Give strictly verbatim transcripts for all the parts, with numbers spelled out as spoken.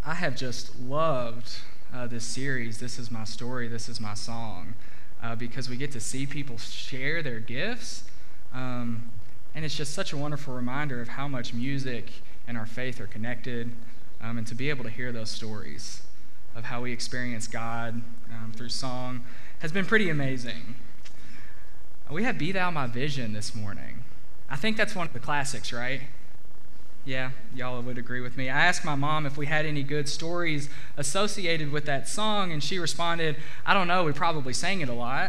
I have just loved uh, this series, This Is My Story, This Is My Song, uh, because we get to see people share their gifts, um, and it's just such a wonderful reminder of how much music and our faith are connected, um, and to be able to hear those stories of how we experience God um, through song has been pretty amazing. We have Be Thou My Vision this morning. I think that's one of the classics, right? Yeah, y'all would agree with me. I asked my mom if we had any good stories associated with that song, and she responded, I don't know, we probably sang it a lot.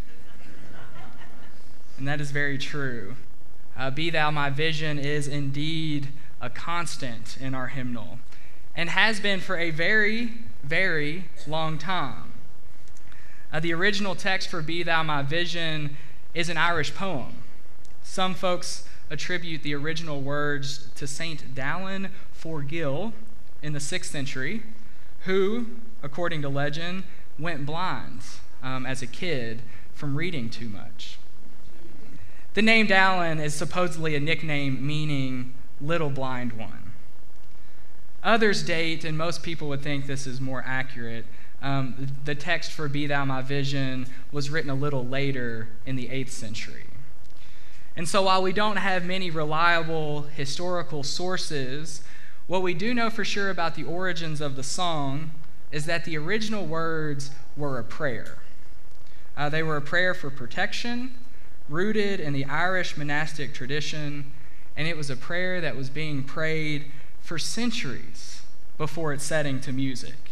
And that is very true. Uh, Be Thou My Vision is indeed a constant in our hymnal, and has been for a very, very long time. Uh, the original text for Be Thou My Vision is an Irish poem. Some folks attribute the original words to Saint Dallin Forgill in the sixth century, who, according to legend, went blind um, as a kid from reading too much. The name Dallin is supposedly a nickname meaning little blind one. Others date, and most people would think this is more accurate, um, the text for Be Thou My Vision was written a little later in the eighth century. And so while we don't have many reliable historical sources, what we do know for sure about the origins of the song is that the original words were a prayer. Uh, they were a prayer for protection, rooted in the Irish monastic tradition, and it was a prayer that was being prayed for centuries before its setting to music.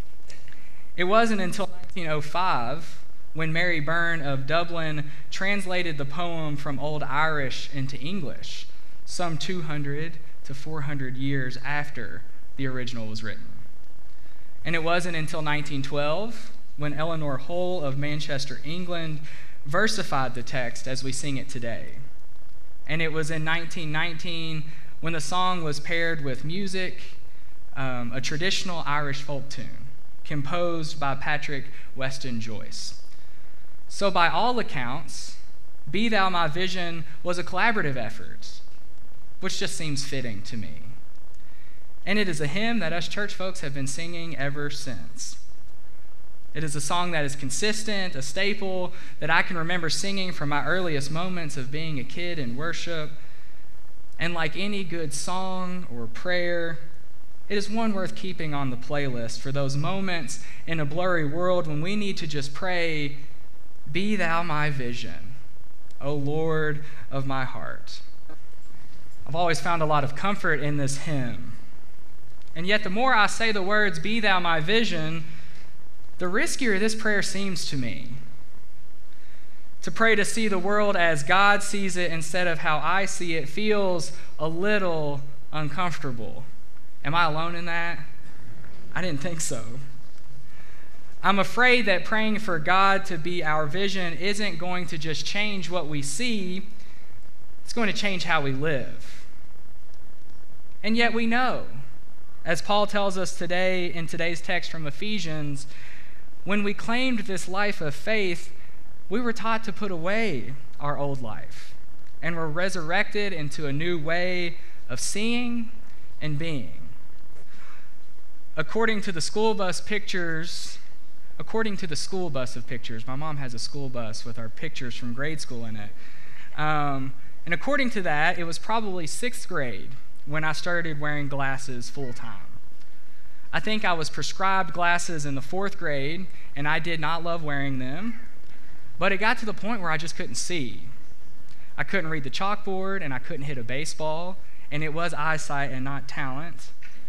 It wasn't until nineteen oh five when Mary Byrne of Dublin translated the poem from Old Irish into English, some two hundred to four hundred years after the original was written. And it wasn't until nineteen twelve when Eleanor Hull of Manchester, England, versified the text as we sing it today. And it was in nineteen nineteen when the song was paired with music, um, a traditional Irish folk tune, composed by Patrick Weston Joyce. So by all accounts, Be Thou My Vision was a collaborative effort, which just seems fitting to me. And it is a hymn that us church folks have been singing ever since. It is a song that is consistent, a staple that I can remember singing from my earliest moments of being a kid in worship. And like any good song or prayer, it is one worth keeping on the playlist for those moments in a blurry world when we need to just pray, Be Thou My Vision, O Lord of my heart. I've always found a lot of comfort in this hymn. And yet the more I say the words, Be Thou My Vision, the riskier this prayer seems to me. To pray to see the world as God sees it instead of how I see it feels a little uncomfortable. Am I alone in that? I didn't think so. I'm afraid that praying for God to be our vision isn't going to just change what we see, it's going to change how we live. And yet we know, as Paul tells us today in today's text from Ephesians, when we claimed this life of faith, we were taught to put away our old life and were resurrected into a new way of seeing and being. According to the school bus pictures According to the school bus of pictures, my mom has a school bus with our pictures from grade school in it. Um, and according to that, it was probably sixth grade when I started wearing glasses full time. I think I was prescribed glasses in the fourth grade, and I did not love wearing them. But it got to the point where I just couldn't see. I couldn't read the chalkboard, and I couldn't hit a baseball, and it was eyesight and not talent.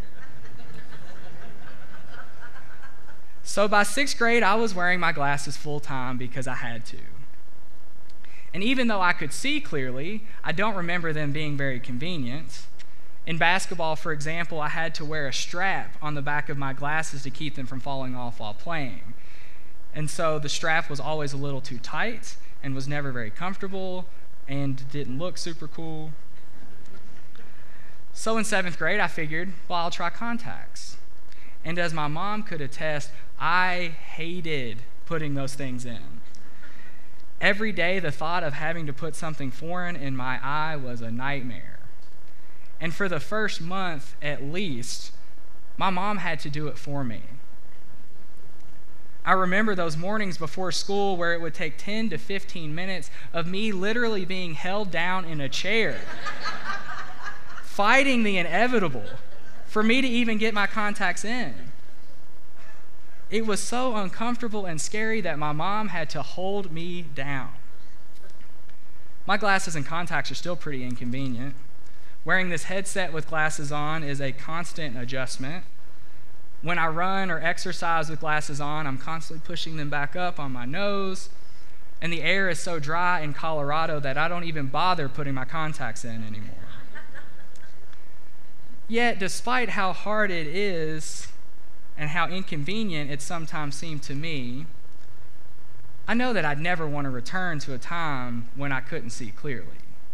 So by sixth grade, I was wearing my glasses full time because I had to. And even though I could see clearly, I don't remember them being very convenient. In basketball, for example, I had to wear a strap on the back of my glasses to keep them from falling off while playing. And so the strap was always a little too tight and was never very comfortable and didn't look super cool. So in seventh grade, I figured, well, I'll try contacts. And as my mom could attest, I hated putting those things in. Every day, the thought of having to put something foreign in my eye was a nightmare. And for the first month, at least, My mom had to do it for me. I remember those mornings before school where it would take ten to fifteen minutes of me literally being held down in a chair, fighting the inevitable for me to even get my contacts in. It was so uncomfortable and scary that my mom had to hold me down. My glasses and contacts are still pretty inconvenient. Wearing this headset with glasses on is a constant adjustment. When I run or exercise with glasses on, I'm constantly pushing them back up on my nose, and the air is so dry in Colorado that I don't even bother putting my contacts in anymore. Yet, despite how hard it is and how inconvenient it sometimes seemed to me, I know that I'd never want to return to a time when I couldn't see clearly.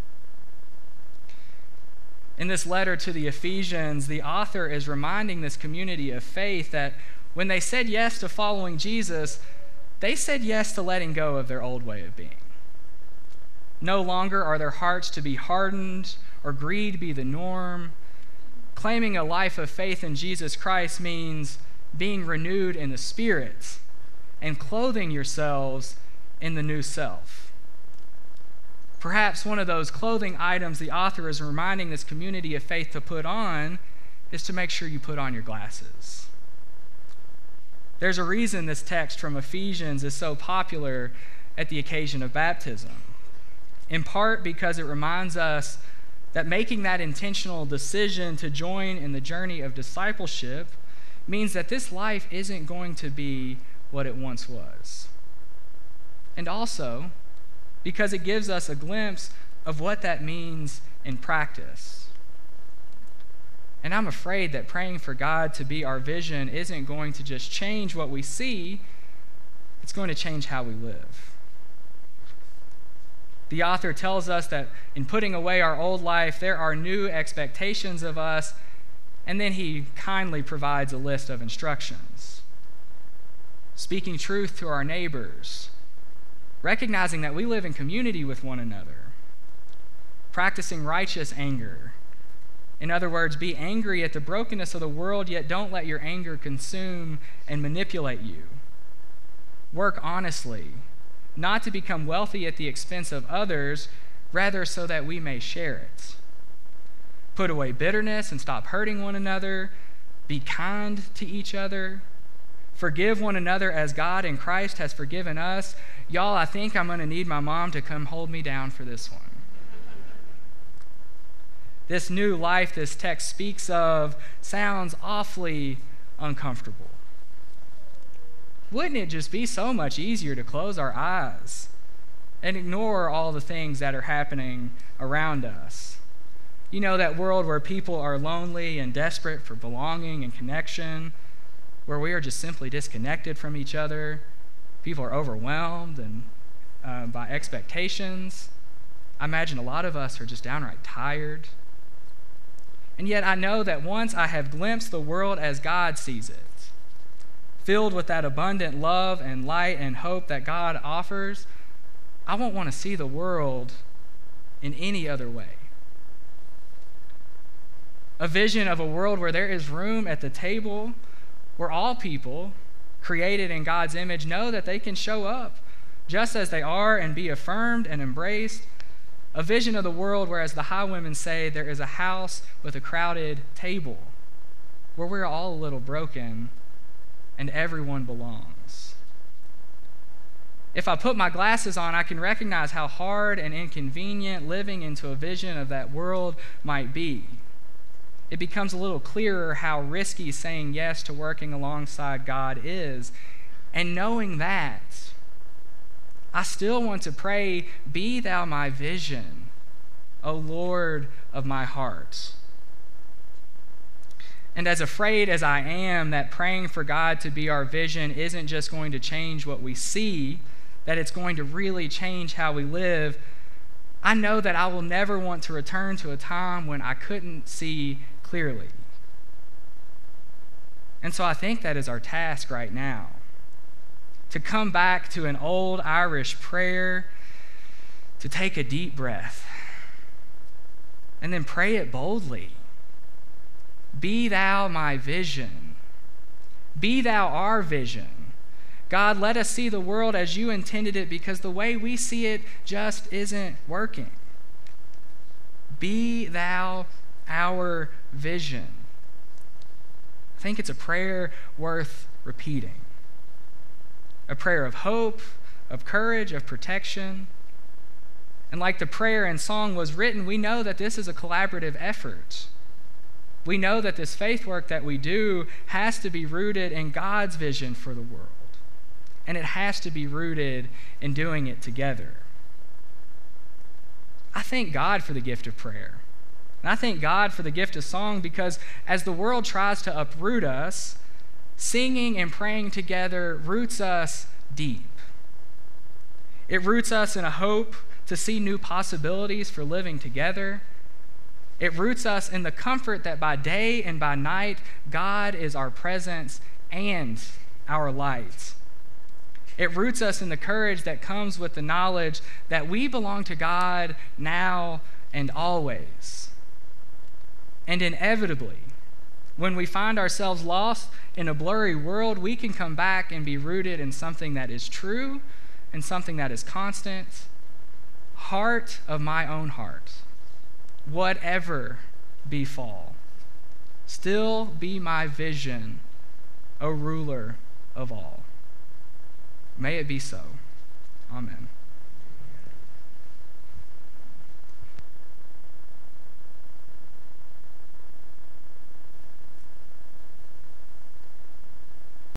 In this letter to the Ephesians, the author is reminding this community of faith that when they said yes to following Jesus, they said yes to letting go of their old way of being. No longer are their hearts to be hardened or greed be the norm. Claiming a life of faith in Jesus Christ means being renewed in the Spirit and clothing yourselves in the new self. Perhaps one of those clothing items the author is reminding this community of faith to put on is to make sure you put on your glasses. There's a reason this text from Ephesians is so popular at the occasion of baptism, in part because it reminds us that making that intentional decision to join in the journey of discipleship means that this life isn't going to be what it once was. And also, because it gives us a glimpse of what that means in practice. And I'm afraid that praying for God to be our vision isn't going to just change what we see, it's going to change how we live. The author tells us that in putting away our old life, there are new expectations of us, and then he kindly provides a list of instructions. Speaking truth to our neighbors, recognizing that we live in community with one another, practicing righteous anger. In other words, be angry at the brokenness of the world, yet don't let your anger consume and manipulate you. Work honestly, not to become wealthy at the expense of others, rather so that we may share it. Put away bitterness and stop hurting one another. Be kind to each other. Forgive one another as God in Christ has forgiven us. Y'all, I think I'm going to need my mom to come hold me down for this one. This new life this text speaks of sounds awfully uncomfortable. Wouldn't it just be so much easier to close our eyes and ignore all the things that are happening around us? You know, that world where people are lonely and desperate for belonging and connection, where we are just simply disconnected from each other. People are overwhelmed and uh, by expectations. I imagine a lot of us are just downright tired. And yet I know that once I have glimpsed the world as God sees it, filled with that abundant love and light and hope that God offers, I won't want to see the world in any other way. A vision of a world where there is room at the table, where all people created in God's image know that they can show up just as they are and be affirmed and embraced. A vision of the world where, as the highwomen say, there is a house with a crowded table, where we're all a little broken and everyone belongs. If I put my glasses on, I can recognize how hard and inconvenient living into a vision of that world might be. It becomes a little clearer how risky saying yes to working alongside God is. And knowing that, I still want to pray, "Be thou my vision, O Lord of my heart." And as afraid as I am that praying for God to be our vision isn't just going to change what we see, that it's going to really change how we live, I know that I will never want to return to a time when I couldn't see clearly. And so I think that is our task right now, to come back to an old Irish prayer, to take a deep breath, and then pray it boldly. Be thou my vision. Be thou our vision. God, let us see the world as you intended it, because the way we see it just isn't working. Be thou our vision. I think it's a prayer worth repeating. A prayer of hope, of courage, of protection. And like the prayer and song was written, we know that this is a collaborative effort. We know that this faith work that we do has to be rooted in God's vision for the world. And it has to be rooted in doing it together. I thank God for the gift of prayer. And I thank God for the gift of song, because as the world tries to uproot us, singing and praying together roots us deep. It roots us in a hope to see new possibilities for living together. It roots us in the comfort that by day and by night, God is our presence and our light. It roots us in the courage that comes with the knowledge that we belong to God now and always. And inevitably, when we find ourselves lost in a blurry world, we can come back and be rooted in something that is true and something that is constant. Heart of my own heart, whatever befall, still be my vision, O ruler of all. May it be so. Amen.